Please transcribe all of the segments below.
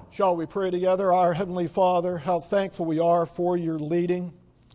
Shall we pray together? Our Heavenly Father, how thankful we are for your leading.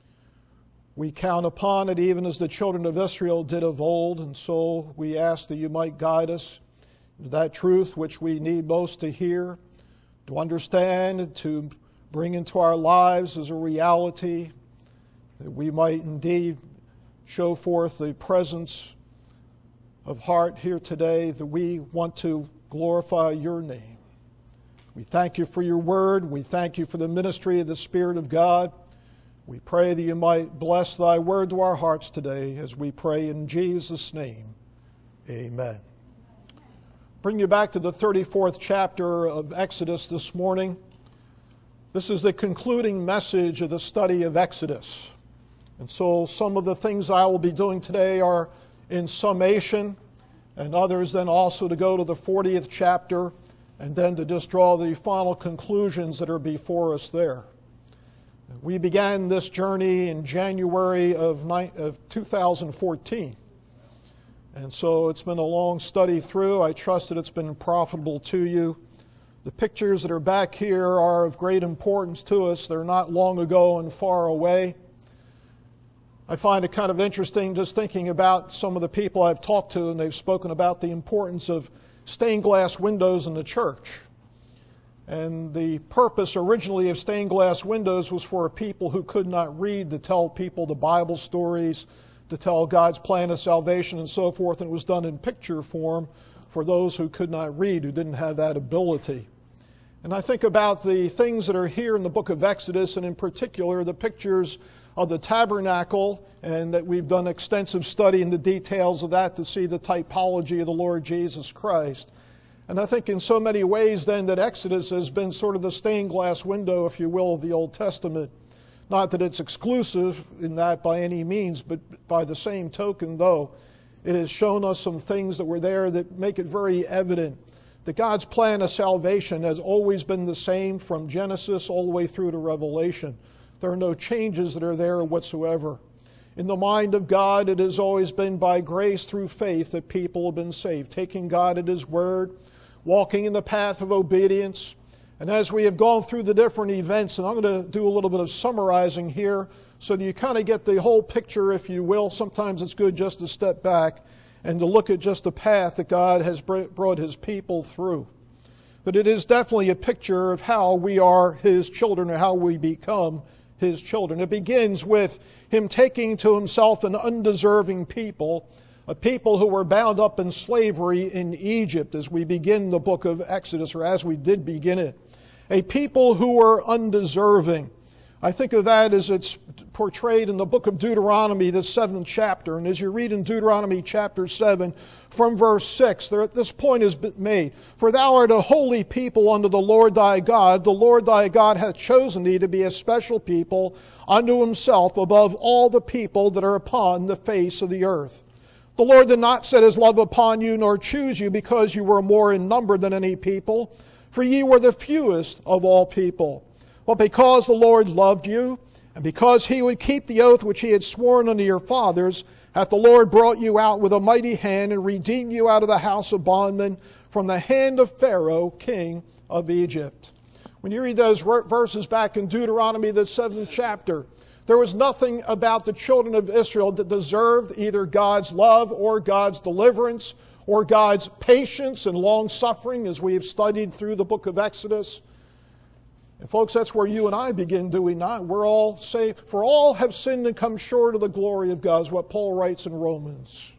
We count upon it even as the children of Israel did of old, and so we ask that you might guide us into that truth which we need most to hear, to understand, and to bring into our lives as a reality, that we might indeed show forth the presence of heart here today, that we want to glorify your name. We thank you for your word. We thank you for the ministry of the Spirit of God. We pray that you might bless thy word to our hearts today as we pray in Jesus' name. Amen. Bring you back to the 34th chapter of Exodus this morning. This is the concluding message of the study of Exodus. And so some of the things I will be doing today are in summation, and others then also to go to the 40th chapter and then to just draw the final conclusions that are before us there. We began this journey in January of 2014. And so it's been a long study through. I trust that it's been profitable to you. The pictures that are back here are of great importance to us. They're not long ago and far away. I find it kind of interesting just thinking about some of the people I've talked to, and they've spoken about the importance of stained glass windows in the church. And the purpose originally of stained glass windows was for people who could not read to tell people the Bible stories, to tell God's plan of salvation and so forth, and it was done in picture form for those who could not read, who didn't have that ability. And I think about the things that are here in the book of Exodus, and in particular the pictures of the tabernacle, and that we've done extensive study in the details of that to see the typology of the Lord Jesus Christ. And I think in so many ways then that Exodus has been sort of the stained glass window, if you will, of the Old Testament. Not that it's exclusive in that by any means, but by the same token, though, it has shown us some things that were there that make it very evident that God's plan of salvation has always been the same from Genesis all the way through to Revelation. There are no changes that are there whatsoever. In the mind of God, it has always been by grace through faith that people have been saved, taking God at His word, walking in the path of obedience. And as we have gone through the different events, and I'm going to do a little bit of summarizing here so that you kind of get the whole picture, if you will. Sometimes it's good just to step back and to look at just the path that God has brought His people through. But it is definitely a picture of how we are His children, or how we become His children. It begins with Him taking to Himself an undeserving people, a people who were bound up in slavery in Egypt as we begin the book of Exodus, or as we did begin it. A people who were undeserving. I think of that as it's portrayed in the book of Deuteronomy, the 7th chapter. And as you read in Deuteronomy chapter 7, from verse 6, this point has been made. For thou art a holy people unto the Lord thy God. The Lord thy God hath chosen thee to be a special people unto Himself above all the people that are upon the face of the earth. The Lord did not set His love upon you, nor choose you, because you were more in number than any people, for ye were the fewest of all people. But because the Lord loved you, and because He would keep the oath which He had sworn unto your fathers, hath the Lord brought you out with a mighty hand, and redeemed you out of the house of bondmen, from the hand of Pharaoh, king of Egypt. When you read those verses back in Deuteronomy, the 7th chapter, there was nothing about the children of Israel that deserved either God's love or God's deliverance or God's patience and long-suffering, as we have studied through the book of Exodus. And folks, that's where you and I begin, do we not? We're all saved. For all have sinned and come short of the glory of God, is what Paul writes in Romans.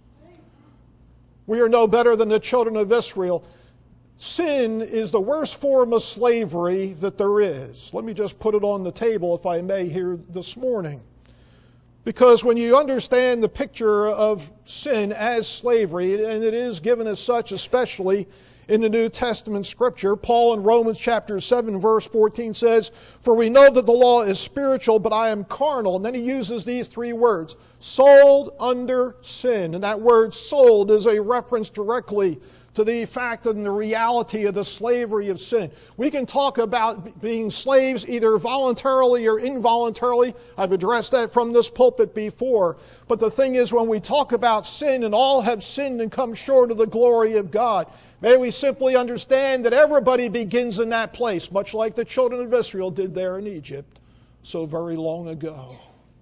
We are no better than the children of Israel. Sin is the worst form of slavery that there is. Let me just put it on the table, if I may, here this morning. Because when you understand the picture of sin as slavery, and it is given as such especially in the New Testament Scripture, Paul in Romans chapter 7 verse 14 says, For we know that the law is spiritual, but I am carnal. And then he uses these three words, sold under sin. And that word sold is a reference directly to the fact and the reality of the slavery of sin. We can talk about being slaves either voluntarily or involuntarily. I've addressed that from this pulpit before. But the thing is, when we talk about sin, and all have sinned and come short of the glory of God, may we simply understand that everybody begins in that place, much like the children of Israel did there in Egypt so very long ago.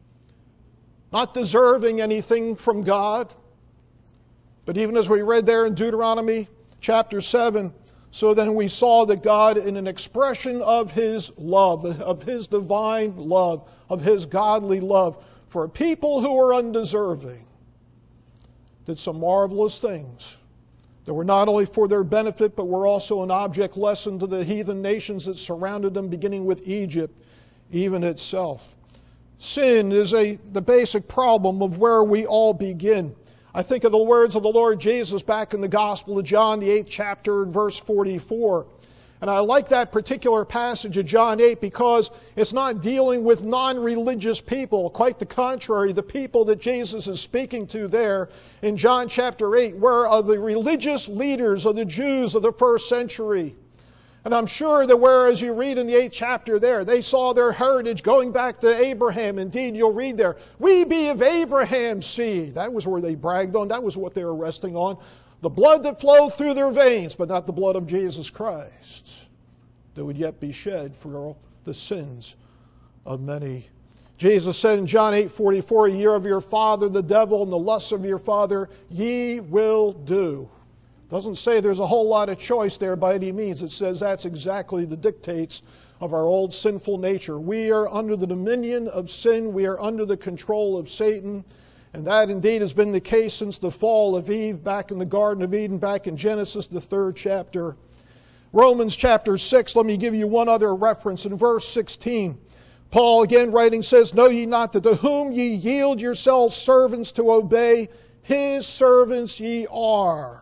Not deserving anything from God. But even as we read there in Deuteronomy chapter 7, so then we saw that God, in an expression of His love, of His divine love, of His godly love for a people who were undeserving, did some marvelous things that were not only for their benefit, but were also an object lesson to the heathen nations that surrounded them, beginning with Egypt, even itself. Sin is the basic problem of where we all begin. I think of the words of the Lord Jesus back in the Gospel of John, the 8th chapter, and verse 44. And I like that particular passage of John 8 because it's not dealing with non-religious people. Quite the contrary, the people that Jesus is speaking to there in John chapter 8 were the religious leaders of the Jews of the first century. And I'm sure that whereas you read in the 8th chapter there, they saw their heritage going back to Abraham. Indeed, you'll read there, we be of Abraham's seed. That was where they bragged on. That was what they were resting on. The blood that flowed through their veins, but not the blood of Jesus Christ, that would yet be shed for the sins of many. Jesus said in John 8:44, ye are of your father the devil, and the lusts of your father ye will do. Doesn't say there's a whole lot of choice there by any means. It says that's exactly the dictates of our old sinful nature. We are under the dominion of sin. We are under the control of Satan. And that indeed has been the case since the fall of Eve back in the Garden of Eden, back in Genesis, the 3rd chapter. Romans chapter 6, let me give you one other reference. In verse 16, Paul again writing says, know ye not that to whom ye yield yourselves servants to obey, his servants ye are.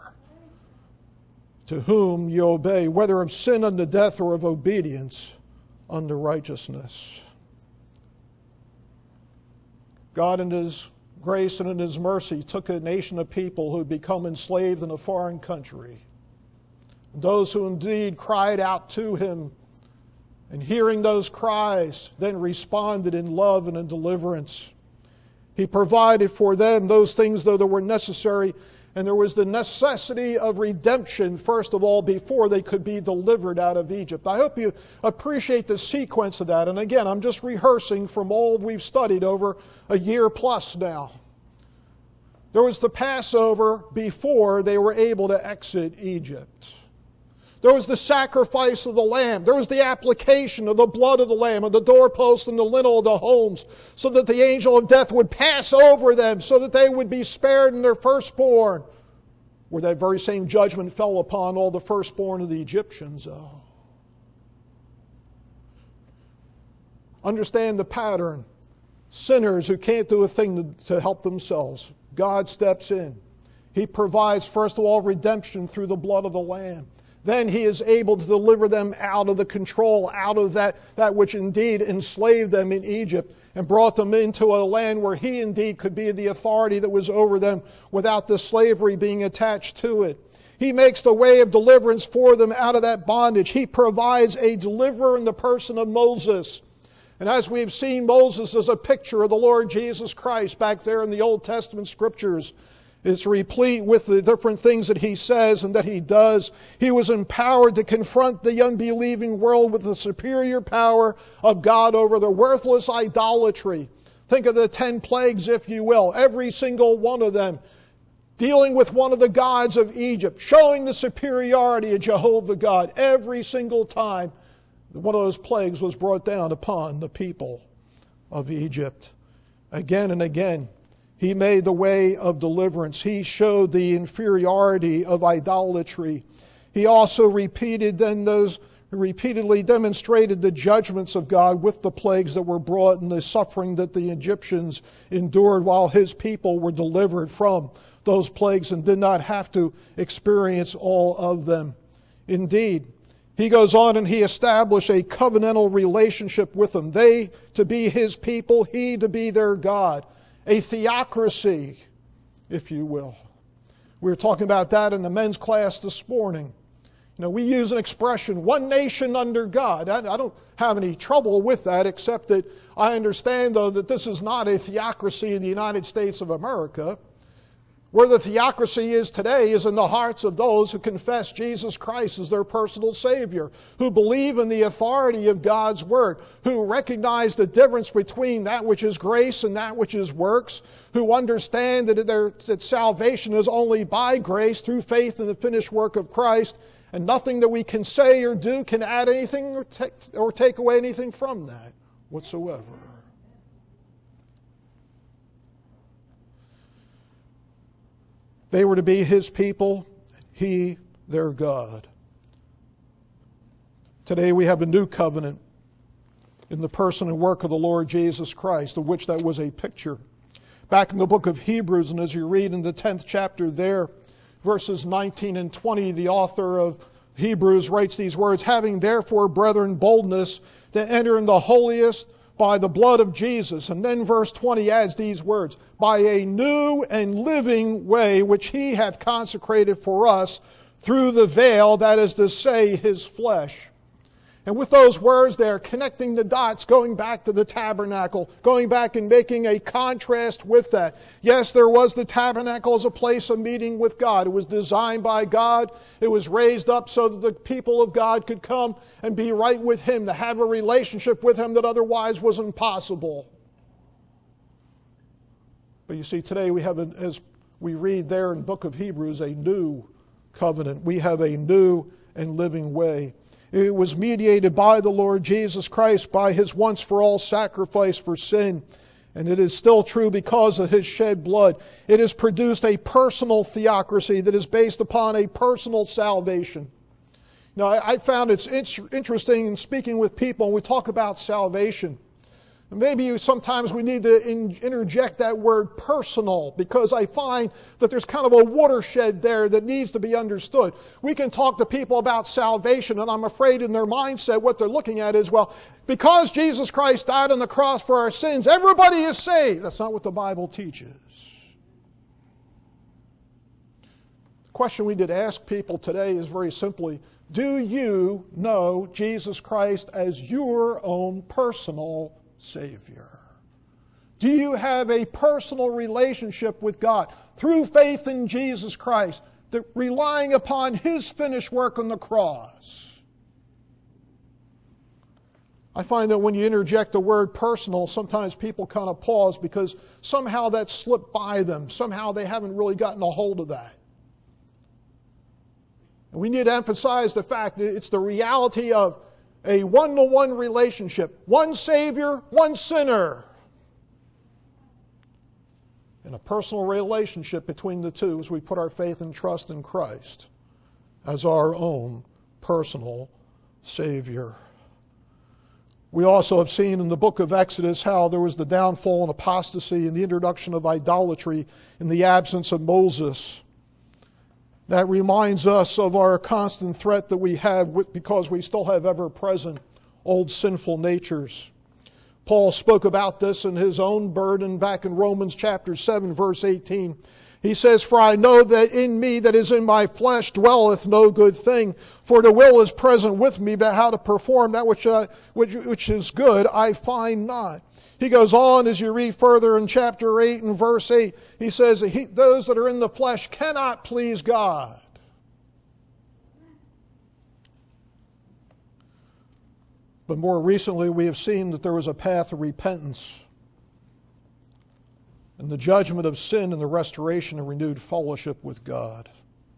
To whom you obey, whether of sin unto death or of obedience unto righteousness. God in His grace and in His mercy took a nation of people who had become enslaved in a foreign country. And those who indeed cried out to Him, and hearing those cries, then responded in love and in deliverance. He provided for them those things, though, that were necessary. And there was the necessity of redemption, first of all, before they could be delivered out of Egypt. I hope you appreciate the sequence of that. And again, I'm just rehearsing from all we've studied over a year plus now. There was the Passover before they were able to exit Egypt. There was the sacrifice of the lamb. There was the application of the blood of the lamb on the doorpost and the lintel of the homes, so that the angel of death would pass over them, so that they would be spared in their firstborn, where that very same judgment fell upon all the firstborn of the Egyptians. Oh. Understand the pattern. Sinners who can't do a thing to help themselves, God steps in. He provides, first of all, redemption through the blood of the lamb. Then He is able to deliver them out of the control, out of that which indeed enslaved them in Egypt, and brought them into a land where He indeed could be the authority that was over them without the slavery being attached to it. He makes the way of deliverance for them out of that bondage. He provides a deliverer in the person of Moses. And as we've seen, Moses is a picture of the Lord Jesus Christ back there in the Old Testament Scriptures. It's replete with the different things that He says and that He does. He was empowered to confront the unbelieving world with the superior power of God over the worthless idolatry. Think of the 10 plagues, if you will. Every single one of them dealing with one of the gods of Egypt, showing the superiority of Jehovah God. Every single time one of those plagues was brought down upon the people of Egypt. Again and again, He made the way of deliverance. He showed the inferiority of idolatry. He also repeatedly demonstrated the judgments of God with the plagues that were brought and the suffering that the Egyptians endured while His people were delivered from those plagues and did not have to experience all of them. Indeed, He goes on and He established a covenantal relationship with them. They to be His people, He to be their God. A theocracy, if you will. We were talking about that in the men's class this morning. We use an expression, one nation under God. I don't have any trouble with that, except that I understand, though, that this is not a theocracy in the United States of America. Where the theocracy is today is in the hearts of those who confess Jesus Christ as their personal Savior, who believe in the authority of God's Word, who recognize the difference between that which is grace and that which is works, who understand that salvation is only by grace through faith in the finished work of Christ, and nothing that we can say or do can add anything or take away anything from that whatsoever. They were to be His people, He their God. Today we have a new covenant in the person and work of the Lord Jesus Christ, of which that was a picture. Back in the book of Hebrews, and as you read in the 10th chapter there, verses 19 and 20, the author of Hebrews writes these words, "Having therefore, brethren, boldness to enter in the holiest by the blood of Jesus." And then verse 20 adds these words, "By a new and living way which He hath consecrated for us through the veil, that is to say, His flesh." And with those words there, connecting the dots, going back to the tabernacle, going back and making a contrast with that. Yes, there was the tabernacle as a place of meeting with God. It was designed by God. It was raised up so that the people of God could come and be right with Him, to have a relationship with Him that otherwise was impossible. But you see, today we have, as we read there in the book of Hebrews, a new covenant. We have a new and living way. It was mediated by the Lord Jesus Christ by His once-for-all sacrifice for sin. And it is still true because of His shed blood. It has produced a personal theocracy that is based upon a personal salvation. Now, I found it's interesting in speaking with people when we talk about salvation. Maybe sometimes we need to interject that word personal, because I find that there's kind of a watershed there that needs to be understood. We can talk to people about salvation, and I'm afraid in their mindset what they're looking at is, well, because Jesus Christ died on the cross for our sins, everybody is saved. That's not what the Bible teaches. The question we did ask people today is very simply, do you know Jesus Christ as your own personal Savior? Do you have a personal relationship with God through faith in Jesus Christ, that relying upon His finished work on the cross? I find that when you interject the word personal, sometimes people kind of pause because somehow that slipped by them. Somehow they haven't really gotten a hold of that. And we need to emphasize the fact that it's the reality of a one-to-one relationship. One Savior, one sinner. And a personal relationship between the two as we put our faith and trust in Christ as our own personal Savior. We also have seen in the book of Exodus how there was the downfall and apostasy and the introduction of idolatry in the absence of Moses. That reminds us of our constant threat that we have because we still have ever-present old sinful natures. Paul spoke about this in his own burden back in Romans chapter 7, verse 18. He says, "For I know that in me that is in my flesh dwelleth no good thing. For the will is present with me, but how to perform that which is good I find not." He goes on as you read further in chapter 8 and verse 8. He says, those that are in the flesh cannot please God. But more recently we have seen that there was a path of repentance and the judgment of sin and the restoration of renewed fellowship with God.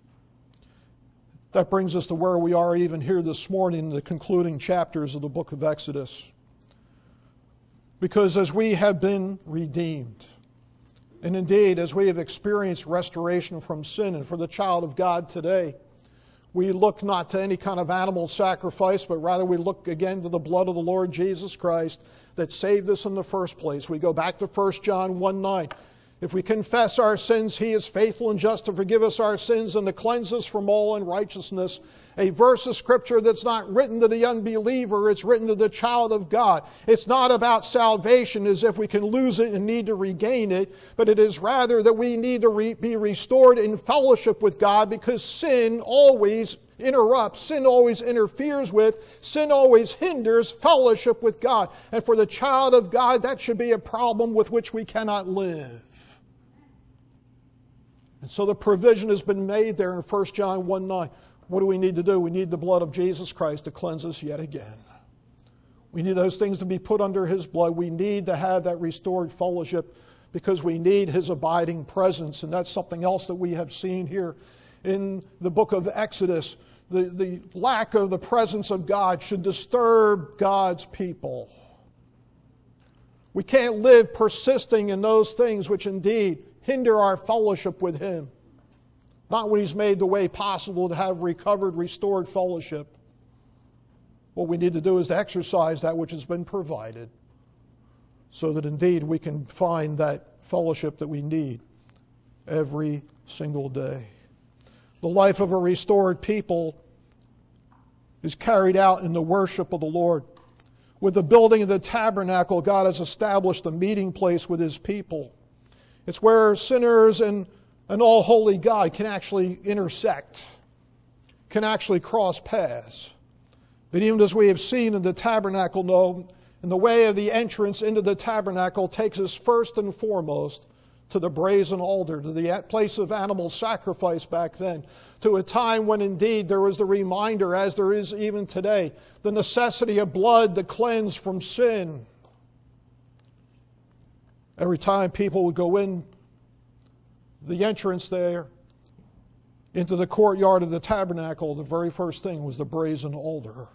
That brings us to where we are even here this morning in the concluding chapters of the book of Exodus. Because as we have been redeemed, and indeed as we have experienced restoration from sin, and for the child of God today, we look not to any kind of animal sacrifice, but rather we look again to the blood of the Lord Jesus Christ that saved us in the first place. We go back to 1 John 1:9. If we confess our sins, He is faithful and just to forgive us our sins and to cleanse us from all unrighteousness. A verse of Scripture that's not written to the unbeliever, it's written to the child of God. It's not about salvation as if we can lose it and need to regain it, but it is rather that we need to be restored in fellowship with God, because sin always interrupts, sin always interferes with, sin always hinders fellowship with God. And for the child of God, that should be a problem with which we cannot live. And so the provision has been made there in 1 John 1:9. What do we need to do? We need the blood of Jesus Christ to cleanse us yet again. We need those things to be put under His blood. We need to have that restored fellowship because we need His abiding presence. And that's something else that we have seen here in the book of Exodus. The lack of the presence of God should disturb God's people. We can't live persisting in those things which indeed hinder our fellowship with Him. Not when He's made the way possible to have recovered, restored fellowship. What we need to do is to exercise that which has been provided so that indeed we can find that fellowship that we need every single day. The life of a restored people is carried out in the worship of the Lord. With the building of the tabernacle, God has established a meeting place with His people. It's where sinners and an all-holy God can actually intersect, can actually cross paths. But even as we have seen in the tabernacle, no, in the way of the entrance into the tabernacle takes us first and foremost to the brazen altar, to the place of animal sacrifice back then, to a time when indeed there was the reminder, as there is even today, the necessity of blood to cleanse from sin. Every time people would go in the entrance there into the courtyard of the tabernacle, the very first thing was the brazen altar.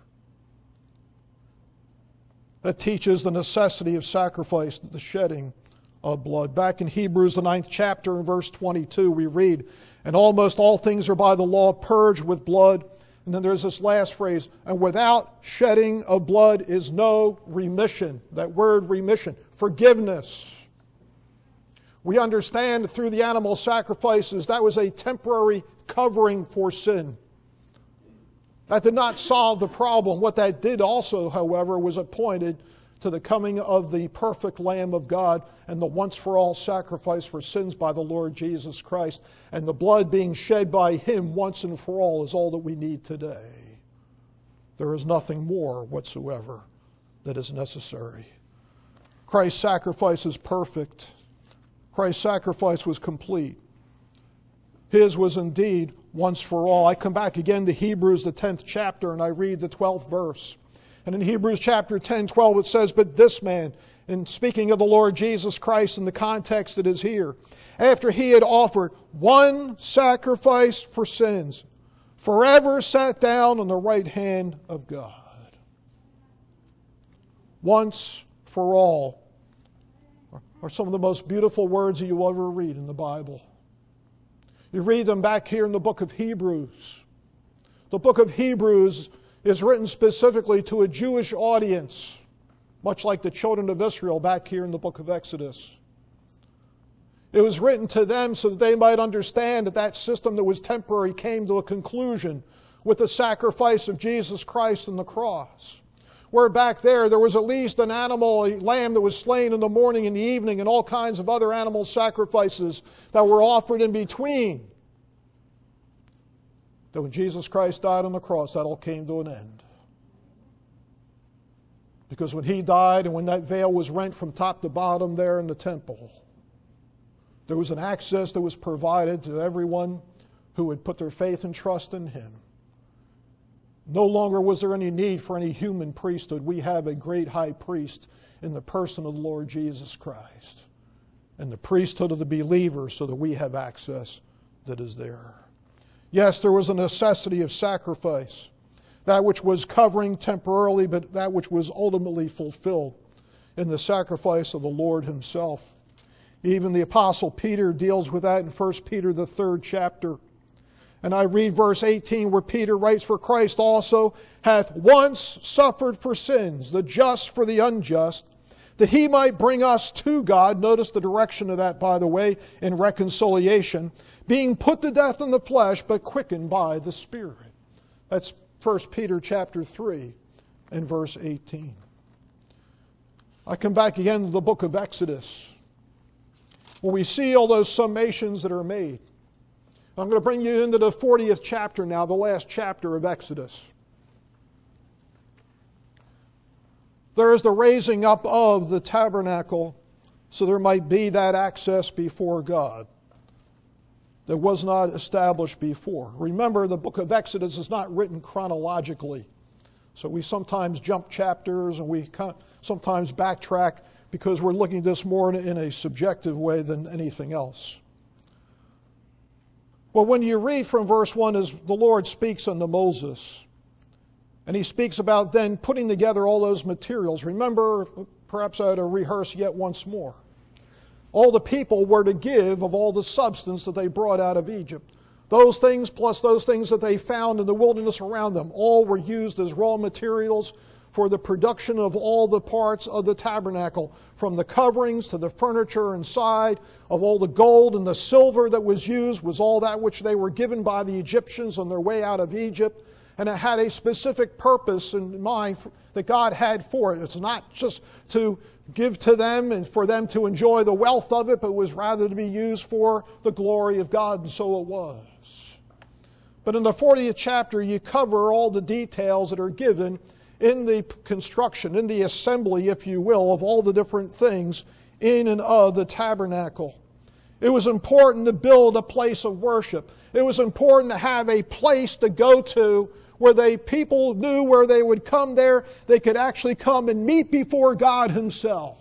That teaches the necessity of sacrifice, the shedding of blood. Back in Hebrews, the 9th chapter, in verse 22, we read, "And almost all things are by the law purged with blood." And then there's this last phrase, "And without shedding of blood is no remission." That word remission, forgiveness. We understand through the animal sacrifices that was a temporary covering for sin. That did not solve the problem. What that did also, however, was it pointed to the coming of the perfect Lamb of God and the once-for-all sacrifice for sins by the Lord Jesus Christ. And the blood being shed by Him once and for all is all that we need today. There is nothing more whatsoever that is necessary. Christ's sacrifice is perfect. Christ's sacrifice was complete. His was indeed once for all. I come back again to Hebrews, the 10th chapter, and I read the 12th verse. And in Hebrews chapter 10:12 it says, "But this man," in speaking of the Lord Jesus Christ in the context that is here, "after He had offered one sacrifice for sins, forever sat down on the right hand of God." Once for all are some of the most beautiful words that you will ever read in the Bible. You read them back here in the book of Hebrews. The book of Hebrews is written specifically to a Jewish audience, much like the children of Israel back here in the book of Exodus. It was written to them so that they might understand that that system that was temporary came to a conclusion with the sacrifice of Jesus Christ on the cross. Where back there was at least an animal, a lamb that was slain in the morning and the evening, and all kinds of other animal sacrifices that were offered in between. That when Jesus Christ died on the cross, that all came to an end. Because when He died and when that veil was rent from top to bottom there in the temple, there was an access that was provided to everyone who would put their faith and trust in Him. No longer was there any need for any human priesthood. We have a great high priest in the person of the Lord Jesus Christ. And the priesthood of the believer so that we have access that is there. Yes, there was a necessity of sacrifice. That which was covering temporarily, but that which was ultimately fulfilled in the sacrifice of the Lord Himself. Even the Apostle Peter deals with that in 1 Peter, the 3rd chapter. And I read verse 18 where Peter writes, "For Christ also hath once suffered for sins, the just for the unjust, that he might bring us to God. Notice the direction of that, by the way, in reconciliation. Being put to death in the flesh, but quickened by the Spirit. That's 1 Peter chapter 3 and verse 18. I come back again to the book of Exodus, where we see all those summations that are made. I'm going to bring you into the 40th chapter now, the last chapter of Exodus. There is the raising up of the tabernacle so there might be that access before God that was not established before. Remember, the book of Exodus is not written chronologically. So we sometimes jump chapters and we sometimes backtrack because we're looking at this more in a subjective way than anything else. Well, when you read from verse 1, as the Lord speaks unto Moses, and he speaks about then putting together all those materials. Remember, perhaps I ought to rehearse yet once more. All the people were to give of all the substance that they brought out of Egypt. Those things plus those things that they found in the wilderness around them, all were used as raw materials for the production of all the parts of the tabernacle, from the coverings to the furniture inside, of all the gold and the silver that was used was all that which they were given by the Egyptians on their way out of Egypt. And it had a specific purpose in mind that God had for it. It's not just to give to them and for them to enjoy the wealth of it, but it was rather to be used for the glory of God, and so it was. But in the 40th chapter, you cover all the details that are given in the construction, in the assembly, if you will, of all the different things in and of the tabernacle. It was important to build a place of worship. It was important to have a place to go to where people knew where they would come there. They could actually come and meet before God Himself.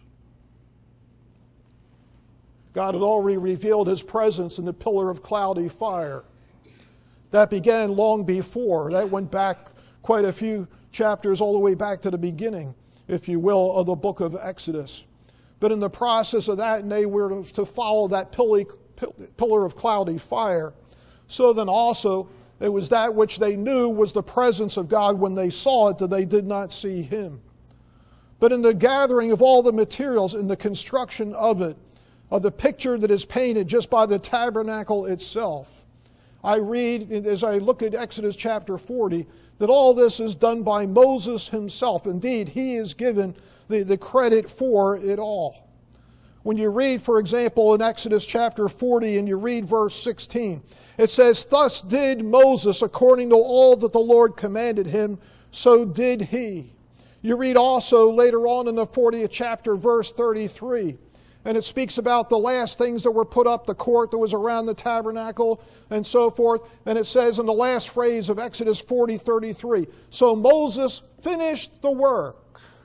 God had already revealed His presence in the pillar of cloudy fire. That began long before. That went back quite a few chapters, all the way back to the beginning, if you will, of the book of Exodus. But in the process of that, and they were to follow that pillar of cloudy fire. So then also, it was that which they knew was the presence of God when they saw it, that they did not see Him. But in the gathering of all the materials, in the construction of it, of the picture that is painted just by the tabernacle itself, I read, as I look at Exodus chapter 40, that all this is done by Moses himself. Indeed, he is given the credit for it all. When you read, for example, in Exodus chapter 40 and you read verse 16, it says, "Thus did Moses according to all that the Lord commanded him, so did he." You read also later on in the 40th chapter, verse 33, and it speaks about the last things that were put up, the court that was around the tabernacle and so forth. And it says in the last phrase of Exodus 40:33, "So Moses finished the work."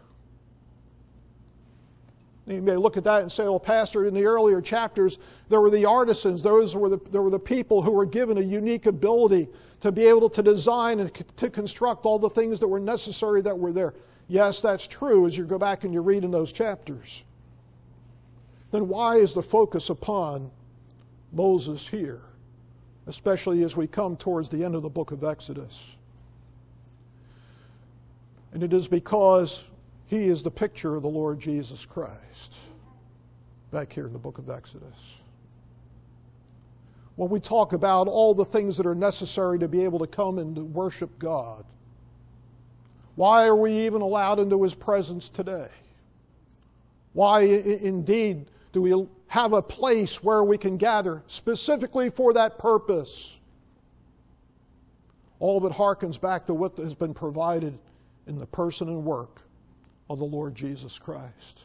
You may look at that and say, "Well, Pastor, in the earlier chapters, there were the artisans. There were the people who were given a unique ability to be able to design and to construct all the things that were necessary that were there." Yes, that's true as you go back and you read in those chapters. Then why is the focus upon Moses here, especially as we come towards the end of the book of Exodus? And it is because he is the picture of the Lord Jesus Christ, back here in the book of Exodus. When we talk about all the things that are necessary to be able to come and to worship God, why are we even allowed into His presence today? Why, indeed, do we have a place where we can gather specifically for that purpose? All of it harkens back to what has been provided in the person and work of the Lord Jesus Christ.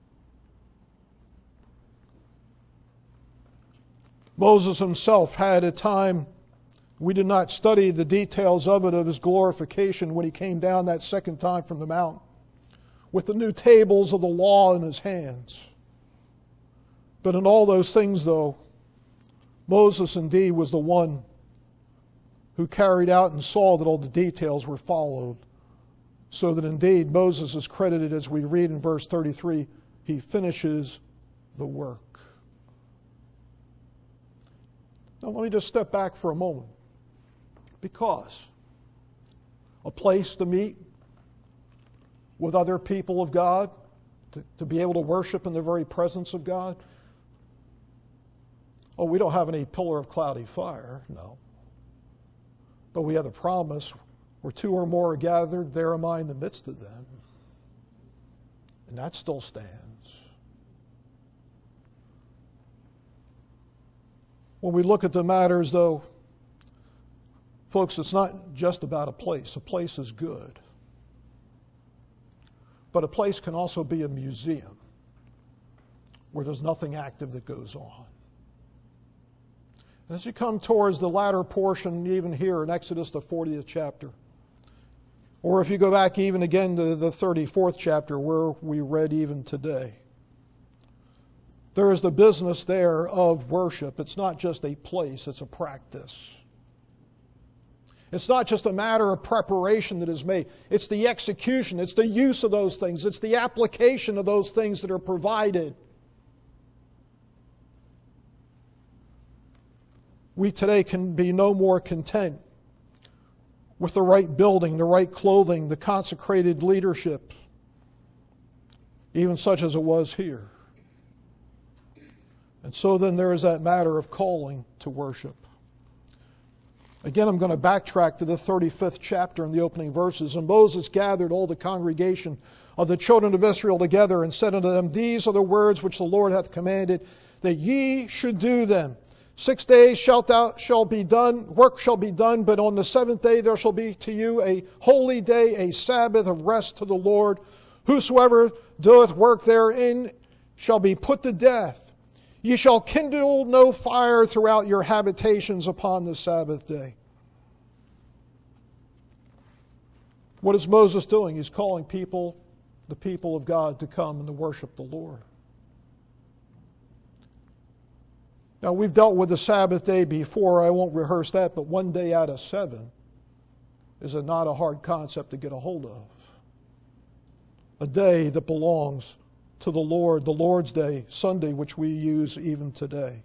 Moses himself had a time, we did not study the details of it, of his glorification when he came down that second time from the mountain, with the new tables of the law in his hands. But in all those things, though, Moses indeed was the one who carried out and saw that all the details were followed. So that indeed Moses is credited, as we read in verse 33, he finishes the work. Now let me just step back for a moment. Because a place to meet with other people of God, to be able to worship in the very presence of God? Oh, we don't have any pillar of cloudy fire, no. But we have the promise, where two or more are gathered, there am I in the midst of them. And that still stands. When we look at the matters, though, folks, it's not just about a place. A place is good. But a place can also be a museum where there's nothing active that goes on. And as you come towards the latter portion, even here in Exodus, the 40th chapter, or if you go back even again to the 34th chapter where we read even today, there is the business there of worship. It's not just a place, it's a practice. It's not just a matter of preparation that is made. It's the execution. It's the use of those things. It's the application of those things that are provided. We today can be no more content with the right building, the right clothing, the consecrated leadership, even such as it was here. And so then there is that matter of calling to worship. Again, I'm going to backtrack to the 35th chapter in the opening verses. And Moses gathered all the congregation of the children of Israel together and said unto them, These are the words which the Lord hath commanded, that ye should do them. 6 days shall be done, work shall be done, but on the seventh day there shall be to you a holy day, a Sabbath of rest to the Lord. Whosoever doeth work therein shall be put to death. Ye shall kindle no fire throughout your habitations upon the Sabbath day. What is Moses doing? He's calling the people of God, to come and to worship the Lord. Now, we've dealt with the Sabbath day before. I won't rehearse that, but 1 day out of 7 is not a hard concept to get a hold of. A day that belongs to the Lord, the Lord's Day, Sunday, which we use even today.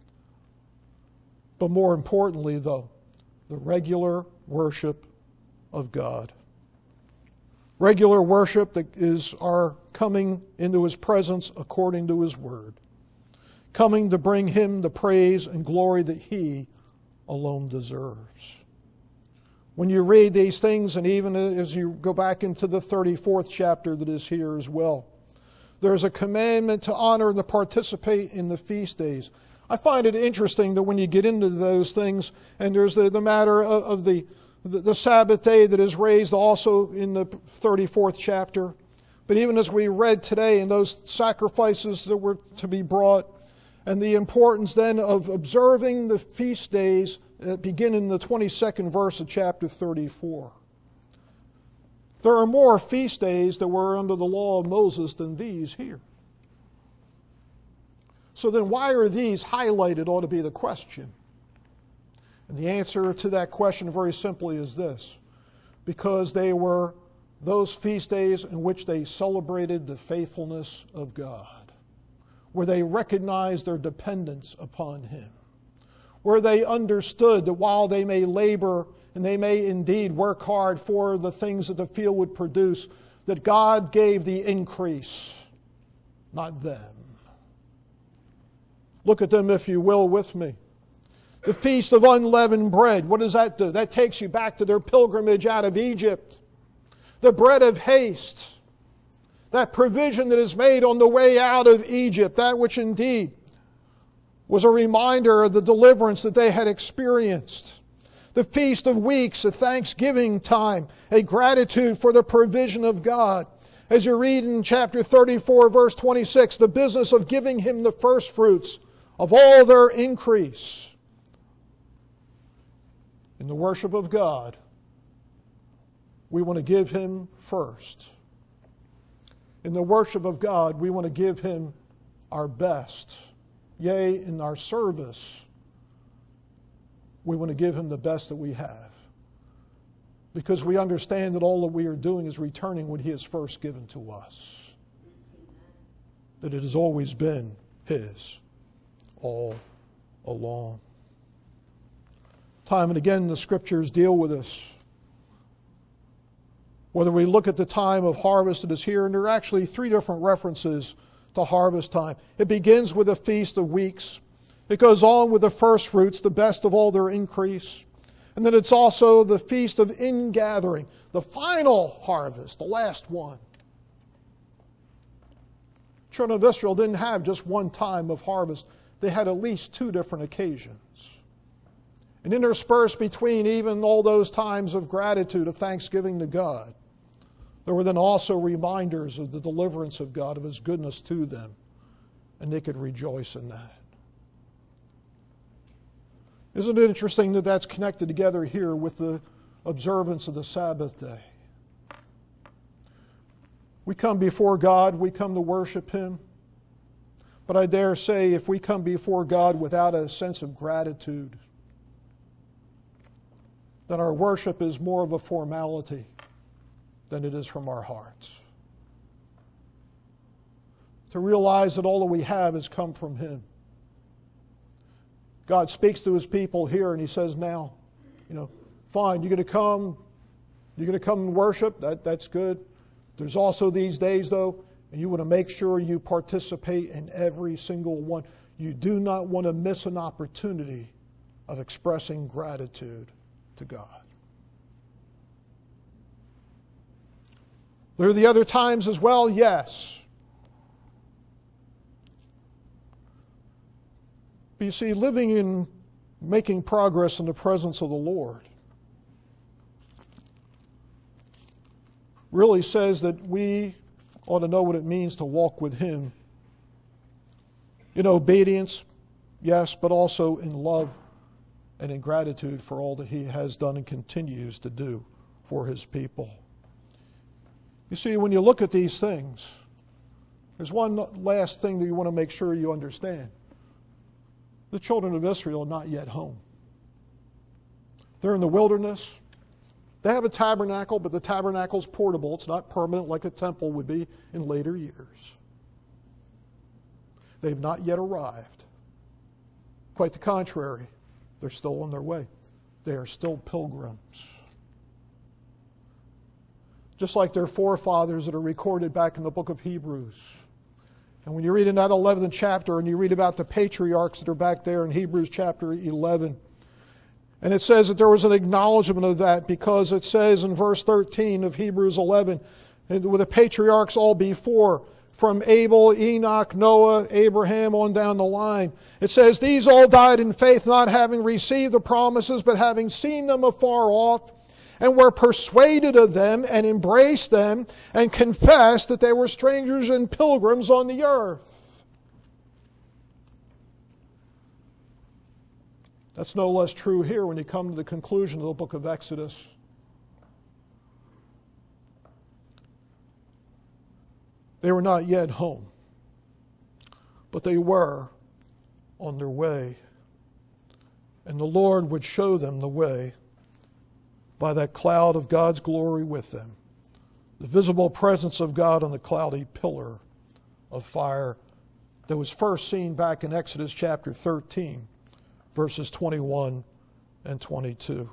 But more importantly, though, the regular worship of God. Regular worship that is our coming into His presence according to His Word. Coming to bring Him the praise and glory that He alone deserves. When you read these things, and even as you go back into the 34th chapter that is here as well, there's a commandment to honor and to participate in the feast days. I find it interesting that when you get into those things, and there's the matter of the Sabbath day that is raised also in the 34th chapter. But even as we read today, in those sacrifices that were to be brought, and the importance then of observing the feast days that begin in the 22nd verse of chapter 34. There are more feast days that were under the law of Moses than these here. So then why are these highlighted ought to be the question. And the answer to that question very simply is this. Because they were those feast days in which they celebrated the faithfulness of God, where they recognized their dependence upon Him, where they understood that while they may labor and they may indeed work hard for the things that the field would produce, that God gave the increase, not them. Look at them, if you will, with me. The Feast of Unleavened Bread, what does that do? That takes you back to their pilgrimage out of Egypt. The bread of haste, that provision that is made on the way out of Egypt, that which indeed was a reminder of the deliverance that they had experienced. The Feast of Weeks, a thanksgiving time, a gratitude for the provision of God. As you read in chapter 34, verse 26, the business of giving Him the first fruits of all their increase. In the worship of God, we want to give Him first. In the worship of God, we want to give Him our best. Yea, in our service, we want to give Him the best that we have. Because we understand that all that we are doing is returning what He has first given to us. That it has always been His, all along. Time and again the Scriptures deal with this. Whether we look at the time of harvest that is here, and there are actually 3 different references to harvest time. It begins with the Feast of Weeks. It goes on with the first fruits, the best of all their increase. And then it's also the Feast of Ingathering, the final harvest, the last one. Children of Israel didn't have just one time of harvest. They had at least 2 different occasions. And interspersed between even all those times of gratitude, of thanksgiving to God, there were then also reminders of the deliverance of God, of His goodness to them, and they could rejoice in that. Isn't it interesting that that's connected together here with the observance of the Sabbath day? We come before God, we come to worship Him, but I dare say if we come before God without a sense of gratitude, then our worship is more of a formality than it is from our hearts. To realize that all that we have has come from Him. God speaks to His people here and He says, now, fine, you're going to come and worship, that's good. There's also these days, though, and you want to make sure you participate in every single one. You do not want to miss an opportunity of expressing gratitude to God. There are the other times as well, yes. But you see, living in making progress in the presence of the Lord really says that we ought to know what it means to walk with Him in obedience, yes, but also in love and in gratitude for all that He has done and continues to do for His people. You see, when you look at these things, there's one last thing that you want to make sure you understand. The children of Israel are not yet home. They're in the wilderness. They have a tabernacle, but the tabernacle is portable. It's not permanent like a temple would be in later years. They've not yet arrived. Quite the contrary. They're still on their way. They are still pilgrims. Just like their forefathers that are recorded back in the book of Hebrews. And when you read in that 11th chapter and you read about the patriarchs that are back there in Hebrews chapter 11, and it says that there was an acknowledgement of that because it says in verse 13 of Hebrews 11, with the patriarchs all before, from Abel, Enoch, Noah, Abraham, on down the line. It says, these all died in faith, not having received the promises, but having seen them afar off, and were persuaded of them, and embraced them, and confessed that they were strangers and pilgrims on the earth. That's no less true here when you come to the conclusion of the book of Exodus. They were not yet home, but they were on their way. And the Lord would show them the way by that cloud of God's glory with them, the visible presence of God on the cloudy pillar of fire that was first seen back in Exodus chapter 13, verses 21 and 22.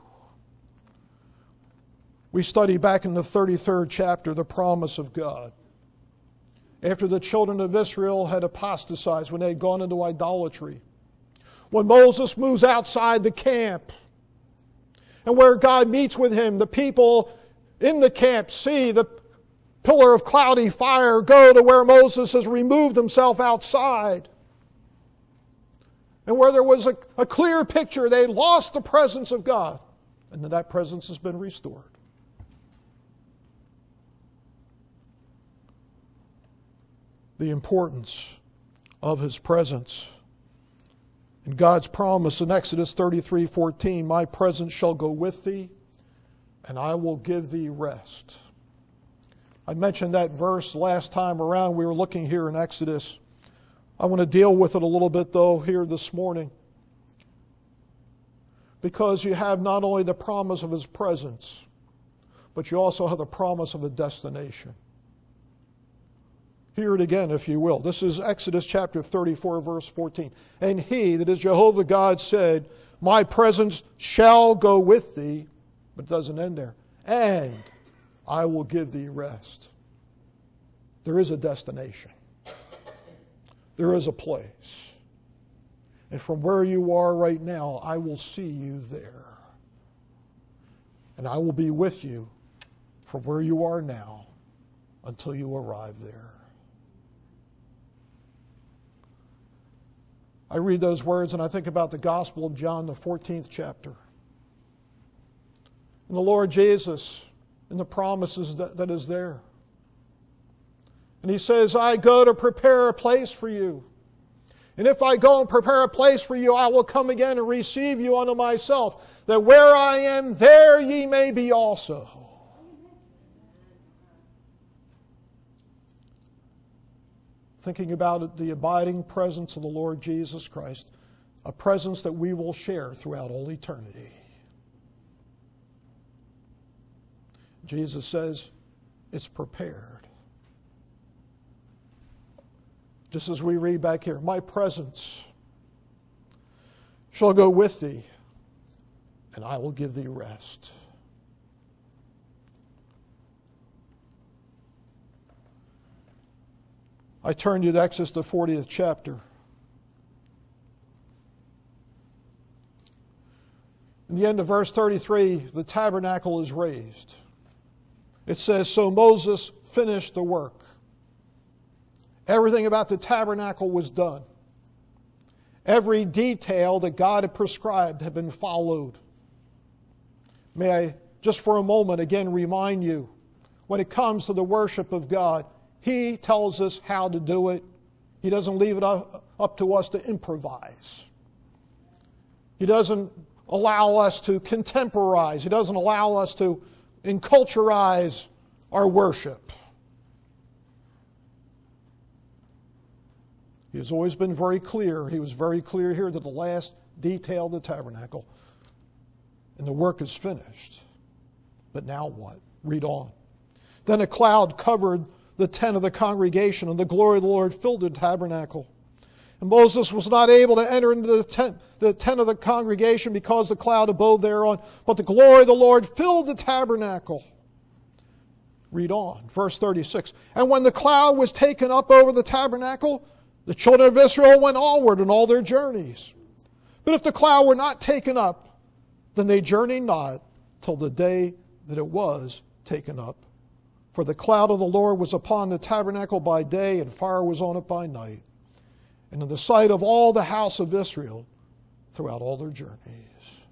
We study back in the 33rd chapter the promise of God. After the children of Israel had apostatized, when they had gone into idolatry, when Moses moves outside the camp, and where God meets with him, the people in the camp see the pillar of cloudy fire go to where Moses has removed himself outside. And where there was a clear picture, they lost the presence of God. And that presence has been restored. The importance of His presence. And God's promise in Exodus 33:14, my presence shall go with thee, and I will give thee rest. I mentioned that verse last time around. We were looking here in Exodus. I want to deal with it a little bit, though, here this morning. Because you have not only the promise of His presence, but you also have the promise of a destination. Hear it again, if you will. This is Exodus chapter 34, verse 14. And He, that is Jehovah God, said, my presence shall go with thee, but it doesn't end there. And I will give thee rest. There is a destination. There is a place. And from where you are right now, I will see you there. And I will be with you from where you are now until you arrive there. I read those words and I think about the Gospel of John, the 14th chapter. And the Lord Jesus and the promises that is there. And he says, I go to prepare a place for you. And if I go and prepare a place for you, I will come again and receive you unto myself, that where I am, there ye may be also. Thinking about it, the abiding presence of the Lord Jesus Christ, a presence that we will share throughout all eternity. Jesus says, it's prepared. Just as we read back here, my presence shall go with thee, and I will give thee rest. I turn you to Exodus, the 40th chapter. In the end of verse 33, the tabernacle is raised. It says, so Moses finished the work. Everything about the tabernacle was done. Every detail that God had prescribed had been followed. May I just for a moment again remind you, when it comes to the worship of God, He tells us how to do it. He doesn't leave it up to us to improvise. He doesn't allow us to contemporize. He doesn't allow us to enculturize our worship. He has always been very clear. He was very clear here to the last detail of the tabernacle. And the work is finished. But now what? Read on. Then a cloud covered the tent of the congregation, and the glory of the Lord filled the tabernacle. And Moses was not able to enter into the tent of the congregation because the cloud abode thereon, but the glory of the Lord filled the tabernacle. Read on, verse 36. And when the cloud was taken up over the tabernacle, the children of Israel went onward in all their journeys. But if the cloud were not taken up, then they journeyed not till the day that it was taken up. For the cloud of the Lord was upon the tabernacle by day, and fire was on it by night. And in the sight of all the house of Israel throughout all their journeys.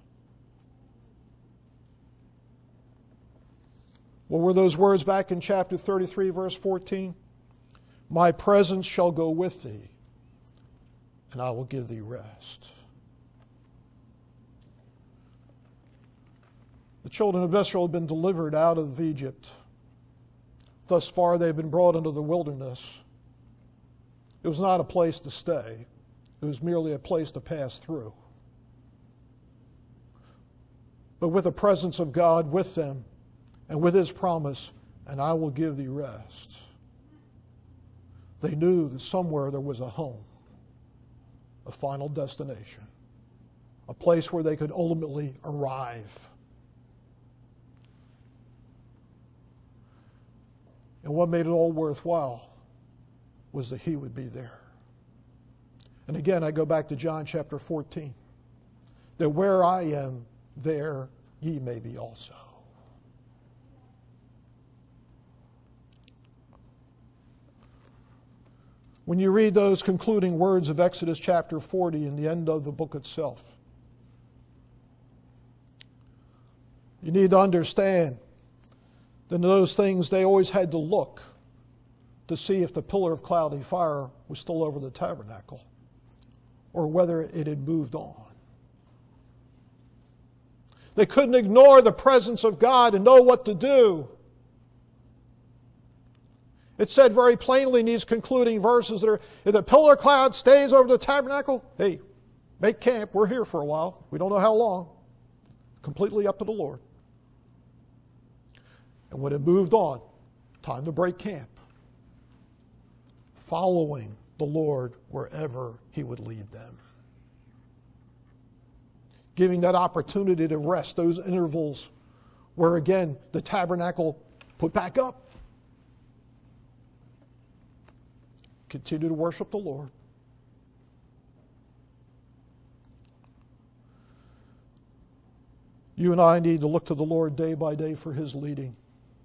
What were those words back in chapter 33, verse 14? My presence shall go with thee, and I will give thee rest. The children of Israel had been delivered out of Egypt. Thus far they've been brought into the wilderness. It was not a place to stay. It was merely a place to pass through. But with the presence of God with them, and with His promise, and I will give thee rest, they knew that somewhere there was a home, a final destination, a place where they could ultimately arrive. And what made it all worthwhile was that He would be there. And again, I go back to John chapter 14. That where I am, there ye may be also. When you read those concluding words of Exodus chapter 40 in the end of the book itself, you need to understand that in those things they always had to look to see if the pillar of cloudy fire was still over the tabernacle or whether it had moved on. They couldn't ignore the presence of God and know what to do. It said very plainly in these concluding verses that if the pillar cloud stays over the tabernacle, hey, make camp. We're here for a while. We don't know how long. Completely up to the Lord. And when it moved on, time to break camp. Following the Lord wherever He would lead them. Giving that opportunity to rest, those intervals where again the tabernacle put back up. Continue to worship the Lord. You and I need to look to the Lord day by day for His leading.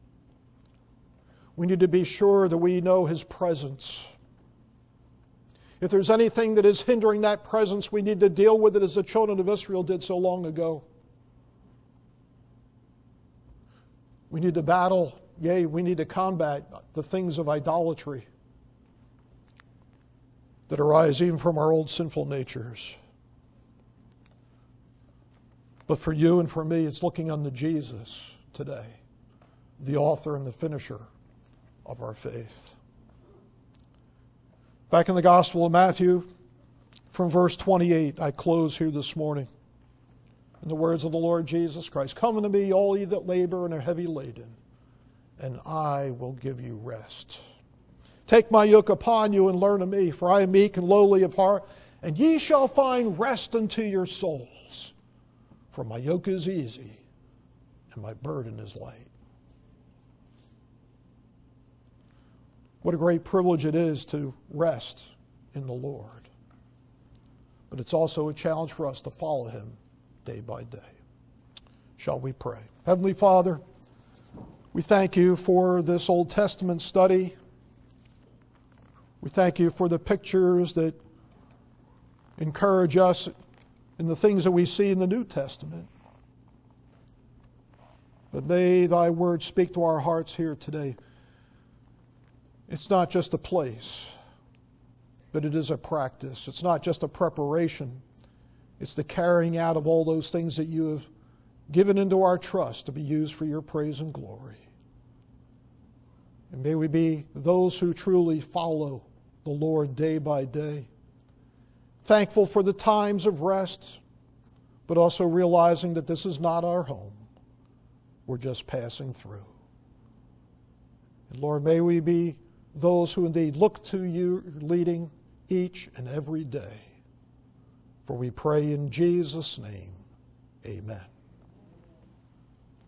We need to be sure that we know His presence. If there's anything that is hindering that presence, we need to deal with it as the children of Israel did so long ago. We need to battle, yea, we need to combat the things of idolatry that arise even from our old sinful natures. But for you and for me, it's looking unto Jesus today, the author and the finisher of our faith. Back in the Gospel of Matthew, from verse 28, I close here this morning. In the words of the Lord Jesus Christ, "Come unto me, all ye that labor and are heavy laden, and I will give you rest. Take my yoke upon you and learn of me, for I am meek and lowly of heart, and ye shall find rest unto your souls. For my yoke is easy, and my burden is light." What a great privilege it is to rest in the Lord. But it's also a challenge for us to follow Him day by day. Shall we pray? Heavenly Father, we thank You for this Old Testament study. We thank You for the pictures that encourage us in the things that we see in the New Testament. But may Thy word speak to our hearts here today. It's not just a place, but it is a practice. It's not just a preparation. It's the carrying out of all those things that You have given into our trust to be used for Your praise and glory. And may we be those who truly follow the Lord day by day, thankful for the times of rest, but also realizing that this is not our home. We're just passing through. And Lord, may we be those who indeed look to You leading each and every day. For we pray in Jesus' name, amen.